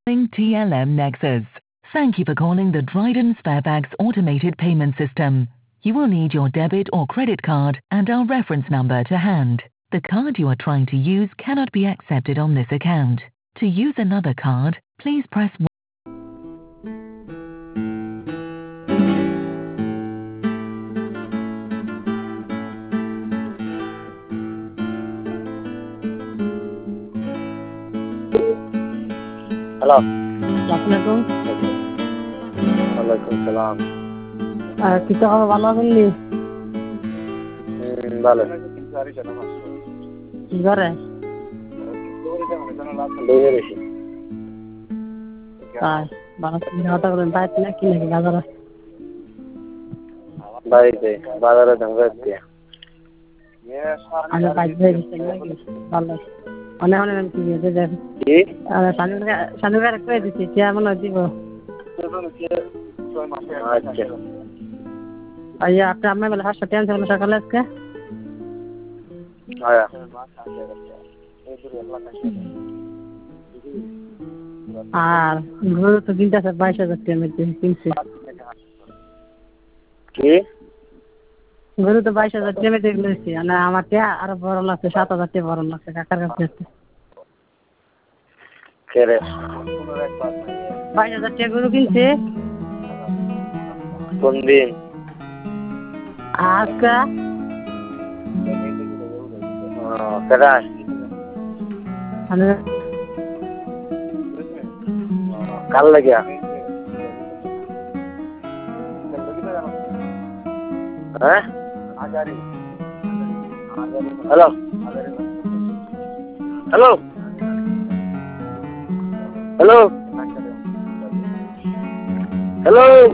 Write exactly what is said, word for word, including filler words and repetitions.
T L M Nexus. Thank you for calling the Dryden Sparebags automated payment system. You will need your debit or credit card and our reference number to hand. The card you are trying to use cannot be accepted on this account. To use another card, please press one. Hello, আসসালামু ওয়ালাইকুম সালাম। আর কিছু খবর ভালো আছেন নি? হুম, ভালো। কি করে? বইয়ে রয়েছি। তাই ভালো হঠাৎ করে বাইরে নাকি নাকি বাজারে? বাড়িতে বাজারে ধান যাচ্ছি। আমি বাইরে গেছি নাকি ভালো অনেক অনেক কি হয়েছে দেখ কি? শানুকা শানুকা করে দিচ্ছি কে মনে দিব আচ্ছা। আইয়া আপনি আপনার বেলা পাঁচশো টেন সেভেন সকালে আজকে আয়া আর গরু তো কিনতেছে বাইশ হাজার টাকা কিনছি কি? গরু তো বাইশ হাজার টাকা দিয়ে কিনেছি না আমার টিয়া আরো বড় লাগছে সাত হাজার টাকা বড় লাগছে কাকার কাছে কেরে? বাইশ হাজার টাকা গরু কিনছে কোন দিন? আজকে কেটায়? কাল লাগিয়া? হ্যাঁ? Hello hello hello hello